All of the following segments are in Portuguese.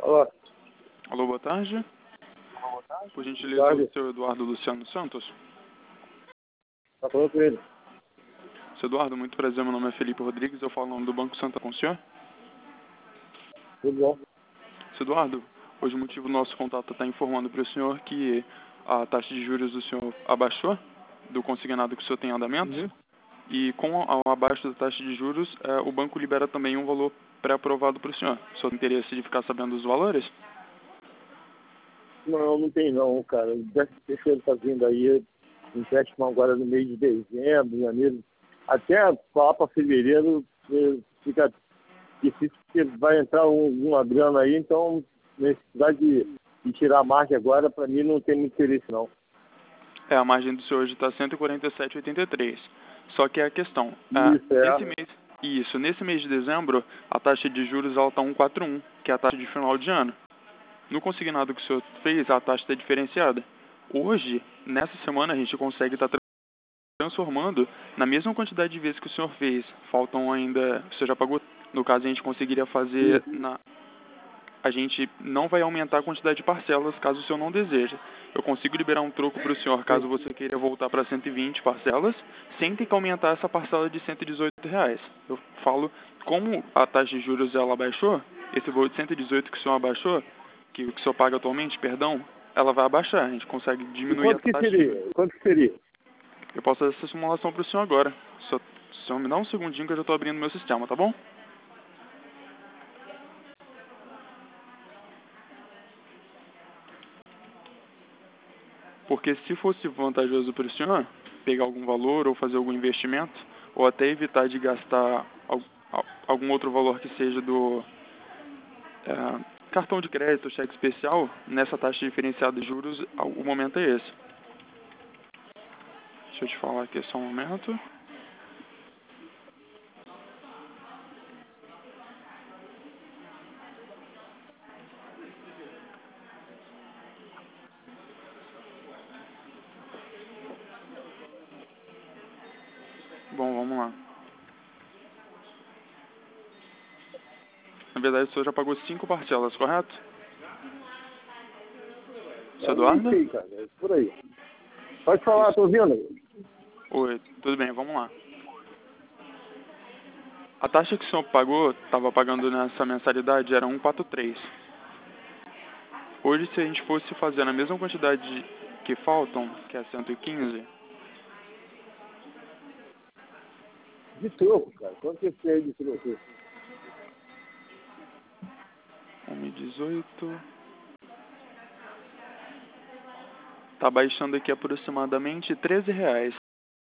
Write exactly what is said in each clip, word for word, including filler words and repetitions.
Alô, Alô, boa tarde. Por gentileza, tarde. o seu Eduardo Luciano Santos. Tá falando com ele. Seu Eduardo, muito prazer, meu nome é Felipe Rodrigues, eu falo em nome do Banco Santa com o senhor. Tudo bom? Seu Eduardo, hoje o motivo do nosso contato está informando para o senhor que a taxa de juros do senhor abaixou, do consignado que o senhor tem em andamento, Uhum. e com a- abaixo da taxa de juros, eh, o banco libera também um valor pré-aprovado para o senhor. O senhor tem interesse de ficar sabendo dos valores? Não, não tem não, cara. O décimo terceiro tá vindo aí, empréstimo agora no mês de dezembro, janeiro. Até lá para fevereiro eh, fica difícil porque vai entrar um- uma grana aí, então necessidade de, de tirar a margem agora, para mim não tem muito interesse não. É, a margem do senhor hoje está cento e quarenta e sete vírgula oitenta e três. Só que é a questão, ah, Isso, nesse é. mês, isso, nesse mês de dezembro, a taxa de juros está cento e quarenta e um, que é a taxa de final de ano. No consignado que o senhor fez, a taxa está diferenciada. Hoje, nessa semana, a gente consegue estar transformando na mesma quantidade de vezes que o senhor fez. Faltam ainda, o senhor já pagou? No caso, a gente conseguiria fazer Isso. na a gente não vai aumentar a quantidade de parcelas caso o senhor não deseje. Eu consigo liberar um troco para o senhor caso você queira voltar para cento e vinte parcelas, sem ter que aumentar essa parcela de cento e dezoito reais. Eu falo, como a taxa de juros ela baixou, esse valor de cento e dezoito que o senhor abaixou, que o que o senhor paga atualmente, perdão, ela vai abaixar. A gente consegue E diminuir a quanto que taxa de juros. seria? Quanto que seria? Eu posso fazer essa simulação para o senhor agora. Só, só me dá um segundinho que eu já estou abrindo meu sistema, tá bom? Porque se fosse vantajoso para o senhor pegar algum valor ou fazer algum investimento, ou até evitar de gastar al- al- algum outro valor que seja do é, cartão de crédito, cheque especial, nessa taxa diferenciada de juros, o momento é esse. Deixa eu te falar aqui só um momento. Bom, vamos lá. Na verdade, o senhor já pagou cinco parcelas, correto? Seu Eu nem Eduardo? sei, cara. É por aí. Pode falar, tô ouvindo. Oi, tudo bem, vamos lá. A taxa que o senhor pagou, estava pagando nessa mensalidade, era cento e quarenta e três. Hoje, se a gente fosse fazer na mesma quantidade que faltam, que é cento e quinze, De troco, cara. Quanto que você é de troco? um e dezoito, tá baixando aqui aproximadamente treze reais.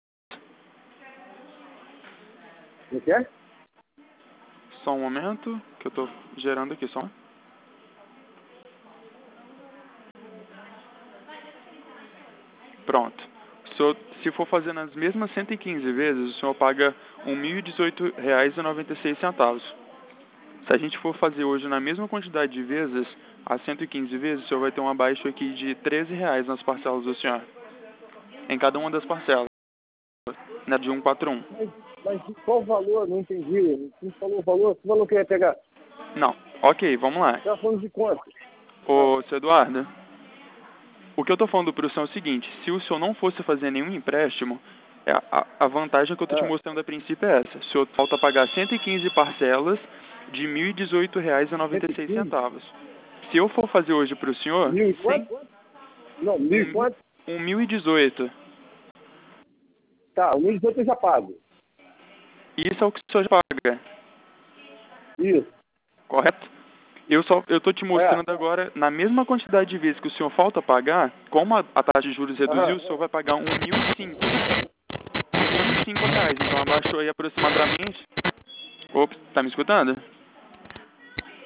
Não quer? Só um momento, que eu tô gerando aqui, só. Pronto. O senhor, se for fazer nas mesmas cento e quinze vezes, o senhor paga mil e dezoito reais e noventa e seis centavos. Se a gente for fazer hoje na mesma quantidade de vezes, as cento e quinze vezes, o senhor vai ter um abaixo aqui de treze reais nas parcelas do senhor. Em cada uma das parcelas, né, de cento e quarenta e um. Mas, mas de qual valor? Não entendi. Você falou o valor? Que valor que ia pegar? Não. Ok, vamos lá. Você tá falando de quanto? Ah, Ô, seu Eduardo, o que eu tô falando pro senhor é o seguinte, se o senhor não fosse fazer nenhum empréstimo, é a, a vantagem que eu tô te ah, mostrando a princípio é essa. O senhor falta pagar cento e quinze parcelas de mil e dezoito reais e noventa e seis cento e quinze? centavos. Se eu for fazer hoje pro senhor, Mil e sem quanto? Não, mil e um, quanto? um mil e dezoito. Tá, o mil e dezoito eu já pago. Isso é o que o senhor já paga, Isso. correto? Eu só eu tô te É. mostrando agora, na mesma quantidade de vezes que o senhor falta pagar, como a, a taxa de juros reduziu, Aham. o senhor vai pagar um mil e cinco. um mil e cinco reais. Então abaixou aí aproximadamente. Ops, tá me escutando?